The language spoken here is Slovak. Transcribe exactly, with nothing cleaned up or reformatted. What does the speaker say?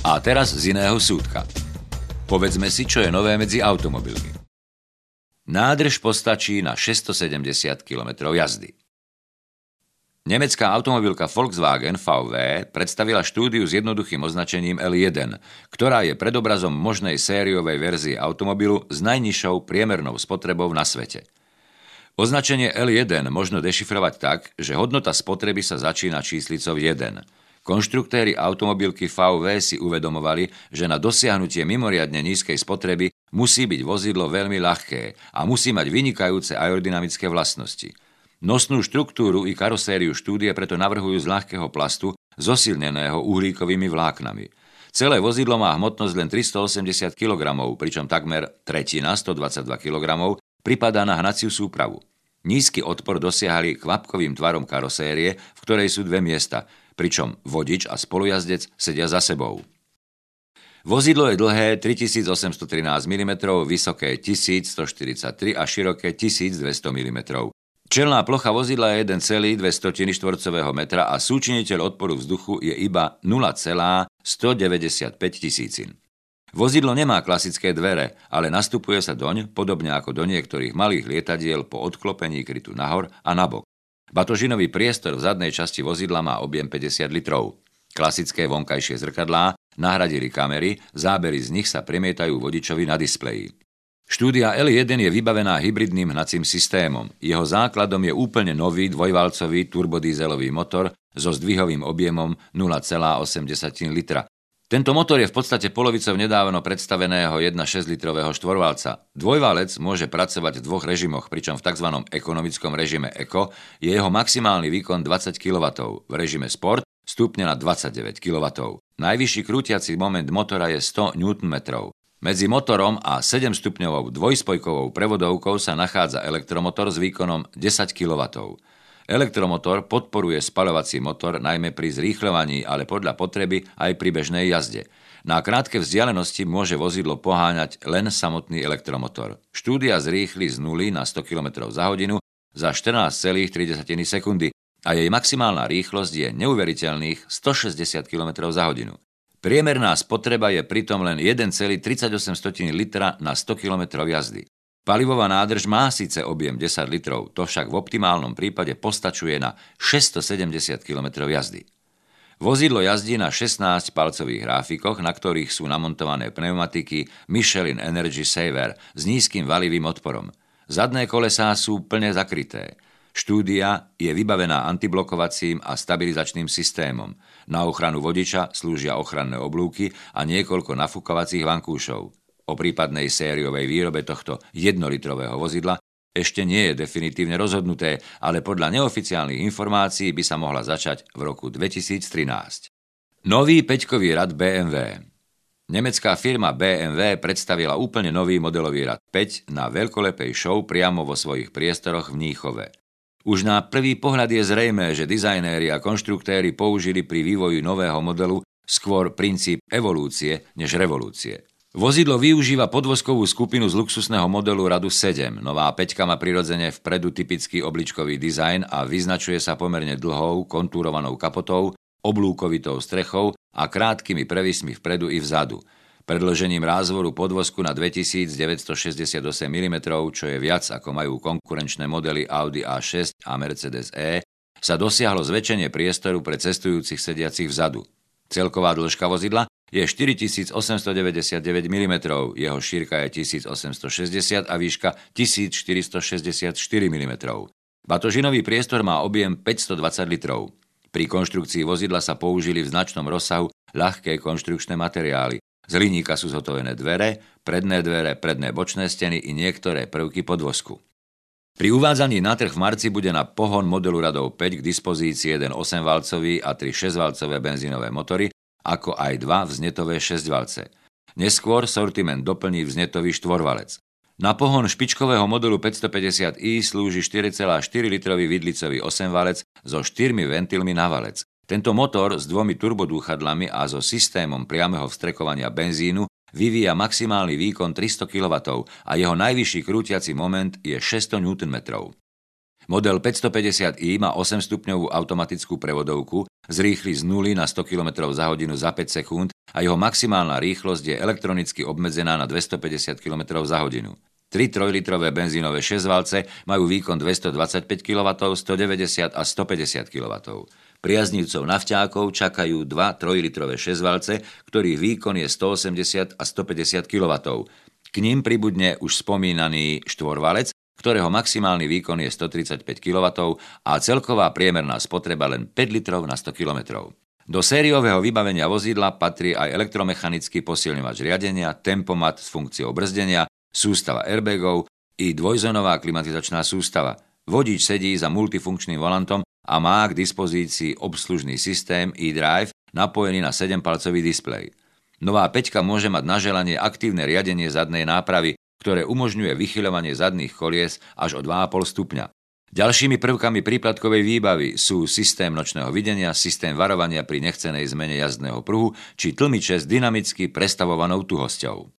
A teraz z iného súdka. Povedzme si, čo je nové medzi automobilmi. Nádrž postačí na šesťstosedemdesiat kilometrov jazdy. Nemecká automobilka Volkswagen vé vé predstavila štúdiu s jednoduchým označením el jeden, ktorá je predobrazom možnej sériovej verzie automobilu s najnižšou priemernou spotrebou na svete. Označenie el jeden možno dešifrovať tak, že hodnota spotreby sa začína číslicou jeden. Konštruktéri automobilky vé vé si uvedomovali, že na dosiahnutie mimoriadne nízkej spotreby musí byť vozidlo veľmi ľahké a musí mať vynikajúce aerodynamické vlastnosti. Nosnú štruktúru i karosériu štúdie preto navrhujú z ľahkého plastu, zosilneného uhlíkovými vláknami. Celé vozidlo má hmotnosť len tristoosemdesiat kilogramov, pričom takmer tretina, stodvadsaťdva kilogramov, pripadá na hnaciu súpravu. Nízky odpor dosiahli kvapkovým tvarom karosérie, v ktorej sú dve miesta, pričom vodič a spolujazdec sedia za sebou. Vozidlo je dlhé tritisícosemstotrinásť milimetrov, vysoké tisícstoštyridsaťtri a široké tisícdvesto milimetrov. Čelná plocha vozidla je jeden celá dve štvorcového metra a súčiniteľ odporu vzduchu je iba nula celá stodeväťdesiatpäť tisícin. Vozidlo nemá klasické dvere, ale nastupuje sa doň, podobne ako do niektorých malých lietadiel po odklopení krytu nahor a nabok. Batožinový priestor v zadnej časti vozidla má objem päťdesiat litrov. Klasické vonkajšie zrkadlá nahradili kamery, zábery z nich sa premietajú vodičovi na displeji. Štúdia el jeden je vybavená hybridným hnacím systémom. Jeho základom je úplne nový dvojvalcový turbodízelový motor so zdvihovým objemom nula celá osem litra. Tento motor je v podstate polovicou nedávno predstaveného jeden celá šesť litrového štvorvalca. Dvojvalec môže pracovať v dvoch režimoch, pričom v tzv. Ekonomickom režime Eco je jeho maximálny výkon dvadsať kilowattov, v režime Sport stúpne na dvadsaťdeväť kilowattov. Najvyšší krútiaci moment motora je sto newtonmetrov. Medzi motorom a sedemstupňovou dvojspojkovou prevodovkou sa nachádza elektromotor s výkonom desať kilowattov. Elektromotor podporuje spaľovací motor najmä pri zrýchľovaní, ale podľa potreby aj pri bežnej jazde. Na krátke vzdialenosti môže vozidlo poháňať len samotný elektromotor. Štúdia zrýchli z nuly na sto kilometrov za hodinu za štrnásť celá tri sekundy a jej maximálna rýchlosť je neuveriteľných stošesťdesiat kilometrov za hodinu. Priemerná spotreba je pritom len jeden celá tridsaťosem litra na sto kilometrov jazdy. Palivová nádrž má síce objem desať litrov, to však v optimálnom prípade postačuje na šesťstosedemdesiat kilometrov jazdy. Vozidlo jazdí na šestnásť palcových hráfikoch, na ktorých sú namontované pneumatiky Michelin Energy Saver s nízkym valivým odporom. Zadné kolesá sú plne zakryté. Štúdia je vybavená antiblokovacím a stabilizačným systémom. Na ochranu vodiča slúžia ochranné oblúky a niekoľko nafúkovacích vankúšov. O prípadnej sériovej výrobe tohto jednolitrového vozidla ešte nie je definitívne rozhodnuté, ale podľa neoficiálnych informácií by sa mohla začať v roku dvetisíctrinásť. Nový päťkový rad bé em vé. Nemecká firma bé em vé predstavila úplne nový modelový rad päť na veľkolepej show priamo vo svojich priestoroch v Mníchove. Už na prvý pohľad je zrejmé, že dizajnéri a konštruktéri použili pri vývoji nového modelu skôr princíp evolúcie než revolúcie. Vozidlo využíva podvozkovú skupinu z luxusného modelu radu sedem. Nová päťka má prirodzene vpredu typický obličkový dizajn a vyznačuje sa pomerne dlhou, kontúrovanou kapotou, oblúkovitou strechou a krátkými prevismi vpredu i vzadu. Predĺžením rázvoru podvozku na dvetisícdeväťstošesťdesiatosem milimetrov, čo je viac ako majú konkurenčné modely Audi á šesť a Mercedes E, sa dosiahlo zväčšenie priestoru pre cestujúcich sediacich vzadu. Celková dĺžka vozidla je štyritisícosemstodeväťdesiatdeväť milimetrov, jeho šírka je tisícosemstošesťdesiat a výška tisícštyristošesťdesiatštyri milimetrov. Batožinový priestor má objem päťstodvadsať litrov. Pri konštrukcii vozidla sa použili v značnom rozsahu ľahké konštrukčné materiály. Z hliníka sú zhotovené dvere, predné dvere, predné bočné steny i niektoré prvky podvozku. Pri uvádzaní na trh v marci bude na pohon modelu radov päť k dispozícii jeden osemvalcový a tri šesťvalcové benzínové motory, ako aj dva vznetové šesťvalce. Neskôr sortiment doplní vznetový štvorvalec. Na pohon špičkového modelu päťstopäťdesiat i slúži štyri celá štyri litrový vidlicový osemvalec so štyrmi ventilmi na valec. Tento motor s dvomi turbodúchadlami a so systémom priameho vstrekovania benzínu vyvíja maximálny výkon tristo kilowattov a jeho najvyšší krútiaci moment je šesťsto newtonmetrov. Model päťstopäťdesiat i má osemstupňovú automatickú prevodovku, zrýchli z nuly na sto kilometrov za hodinu za päť sekúnd a jeho maximálna rýchlosť je elektronicky obmedzená na dvestopäťdesiat kilometrov za hodinu. Tri trojlitrové benzínové šesťvalce majú výkon dvestodvadsaťpäť kilowattov, stodeväťdesiat a stopäťdesiat kilowattov. Priaznivcov nafťákov čakajú dva trojlitrové šesťvalce, ktorých výkon je stoosemdesiat a stopäťdesiat kilowattov. K ním pribudne už spomínaný štvorvalec, ktorého maximálny výkon je stotridsaťpäť kilowattov a celková priemerná spotreba len päť litrov na sto kilometrov. Do sériového vybavenia vozidla patrí aj elektromechanický posilňovač riadenia, tempomat s funkciou brzdenia, sústava airbagov i dvojzónová klimatizačná sústava. Vodič sedí za multifunkčným volantom a má k dispozícii obslužný systém eDrive napojený na sedempalcový displej. Nová päťka môže mať na želanie aktívne riadenie zadnej nápravy, ktoré umožňuje vychyľovanie zadných kolies až o dva a pol stupňa. Ďalšími prvkami príplatkovej výbavy sú systém nočného videnia, systém varovania pri nechcenej zmene jazdného pruhu či tlmiče s dynamicky prestavovanou tuhosťou.